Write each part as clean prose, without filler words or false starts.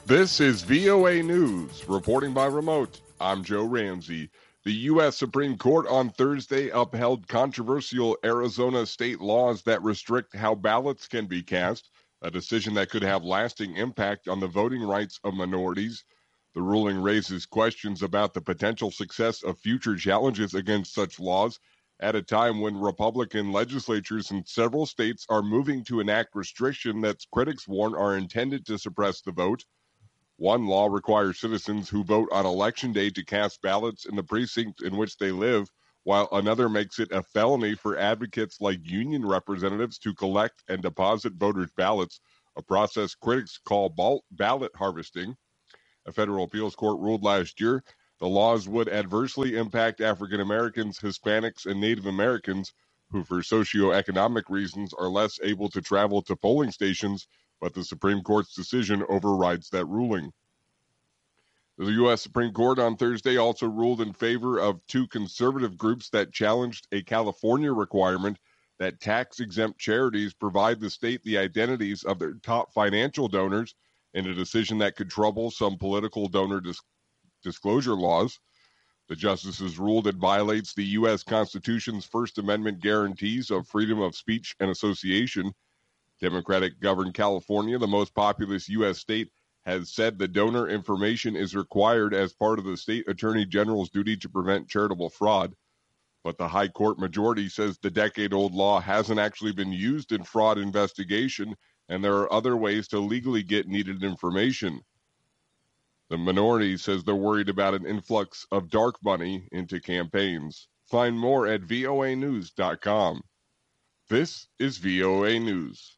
This is VOA News, reporting by remote. I'm Joe Ramsey. The U.S. Supreme Court on Thursday upheld controversial Arizona state laws that restrict how ballots can be cast, a decision that could have lasting impact on the voting rights of minorities. The ruling raises questions about the potential success of future challenges against such laws at a time when Republican legislatures in several states are moving to enact restrictions that critics warn are intended to suppress the vote. One law requires citizens who vote on Election Day to cast ballots in the precinct in which they live, while another makes it a felony for advocates like union representatives to collect and deposit voters' ballots, a process critics call ballot harvesting. A federal appeals court ruled last year the laws would adversely impact African Americans, Hispanics, and Native Americans who, for socioeconomic reasons, are less able to travel to polling stations, but the Supreme Court's decision overrides that ruling. The U.S. Supreme Court on Thursday also ruled in favor of two conservative groups that challenged a California requirement that tax-exempt charities provide the state the identities of their top financial donors in a decision that could trouble some political donor disclosure laws. The justices ruled it violates the U.S. Constitution's First Amendment guarantees of freedom of speech and association. Democratic-governed California, the most populous U.S. state, has said the donor information is required as part of the state attorney general's duty to prevent charitable fraud. But the high court majority says the decade-old law hasn't actually been used in fraud investigation, and there are other ways to legally get needed information. The minority says they're worried about an influx of dark money into campaigns. Find more at voanews.com. This is VOA News.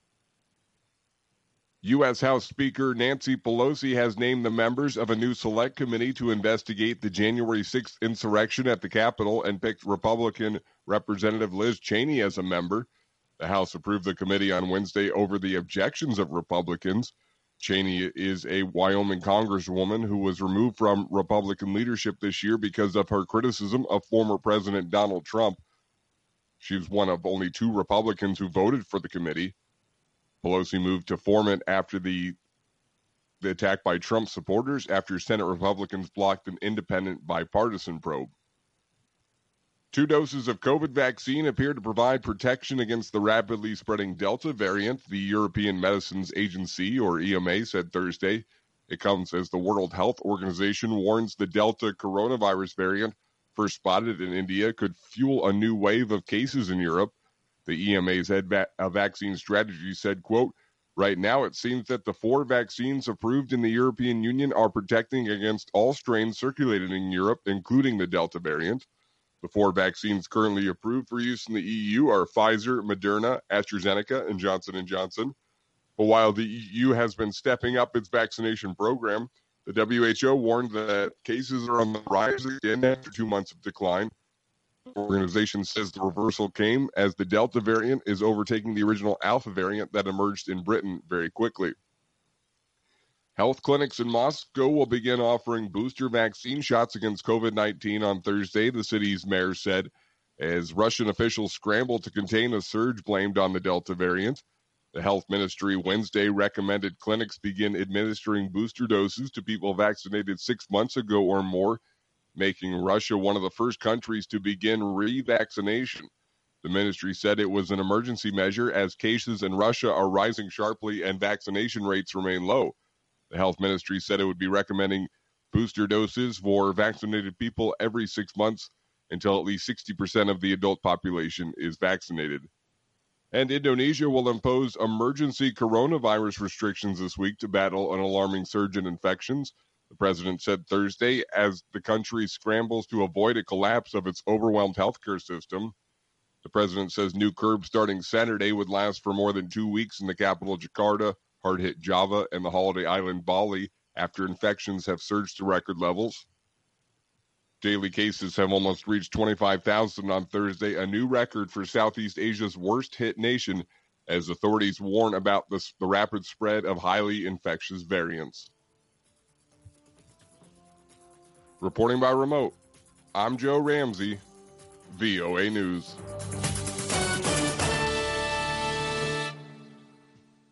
U.S. House Speaker Nancy Pelosi has named the members of a new select committee to investigate the January 6th insurrection at the Capitol and picked Republican Representative Liz Cheney as a member. The House approved the committee on Wednesday over the objections of Republicans. Cheney is a Wyoming congresswoman who was removed from Republican leadership this year because of her criticism of former President Donald Trump. She was one of only two Republicans who voted for the committee. Pelosi moved to form it after the attack by Trump supporters after Senate Republicans blocked an independent bipartisan probe. 2 doses of COVID vaccine appear to provide protection against the rapidly spreading Delta variant, the European Medicines Agency, or EMA, said Thursday. It comes as the World Health Organization warns the Delta coronavirus variant, first spotted in India, could fuel a new wave of cases in Europe. The EMA's head vaccine strategy said, quote, "Right now it seems that the 4 vaccines approved in the European Union are protecting against all strains circulating in Europe, including the Delta variant. The 4 vaccines currently approved for use in the EU are Pfizer, Moderna, AstraZeneca, and Johnson & Johnson. But while the EU has been stepping up its vaccination program, the WHO warned that cases are on the rise again after 2 months of decline. The organization says the reversal came as the Delta variant is overtaking the original Alpha variant that emerged in Britain very quickly. Health clinics in Moscow will begin offering booster vaccine shots against COVID-19 on Thursday, the city's mayor said, as Russian officials scramble to contain a surge blamed on the Delta variant. The health ministry Wednesday recommended clinics begin administering booster doses to people vaccinated 6 months ago or more, making Russia one of the first countries to begin revaccination. The ministry said it was an emergency measure as cases in Russia are rising sharply and vaccination rates remain low. The health ministry said it would be recommending booster doses for vaccinated people every 6 months until at least 60% of the adult population is vaccinated. And Indonesia will impose emergency coronavirus restrictions this week to battle an alarming surge in infections. The president said Thursday as the country scrambles to avoid a collapse of its overwhelmed healthcare system. The president says new curbs starting Saturday would last for more than 2 weeks in the capital Jakarta, hard-hit Java, and the holiday island Bali after infections have surged to record levels. Daily cases have almost reached 25,000 on Thursday, a new record for Southeast Asia's worst-hit nation, as authorities warn about the rapid spread of highly infectious variants. Reporting by remote, I'm Joe Ramsey, VOA News.